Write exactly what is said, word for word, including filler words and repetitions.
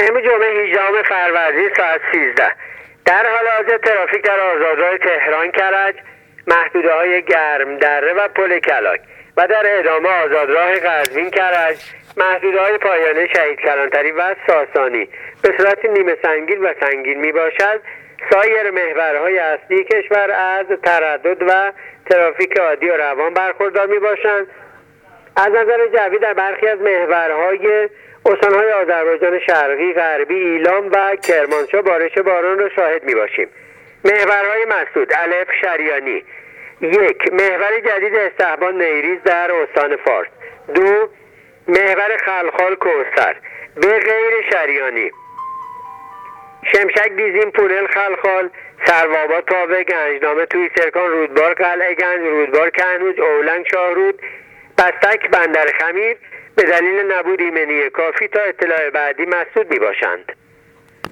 امروز جمعه هجدهم فروردین ساعت سیزده. در حال حاضر ترافیک در آزادراه تهران کرج، محدوده های گرم دره و پل کلاک و در ادامه آزادراه قزوین کرج، محدوده های پایانه شهید کلانتری و ساسانی به صورت نیمه سنگین و سنگین می باشد. سایر محورهای اصلی کشور از تردد و ترافیک عادی و روان برخوردار می باشند. از نظر جوی در برخی از محورهای استانهای آذربایجان شرقی، غربی، ایلام و کرمانشاه بارش باران را شاهد می باشیم. محورهای مسدود: الف شریانی. یک، محور جدید استحبان نیریز در استان فارس. دو، محور خلخال کوثر به غیر شریانی. شمشک دیزین پونل خلخال، سروآباد پاوه، گنجنامه توی سرکان، رودبار قلعه گنج، رودبار کهنوج، اولنگ شاهرود، بستک بندر خمیر به دلیل نبود ایمنی کافی تا اطلاع بعدی مسدود می باشند.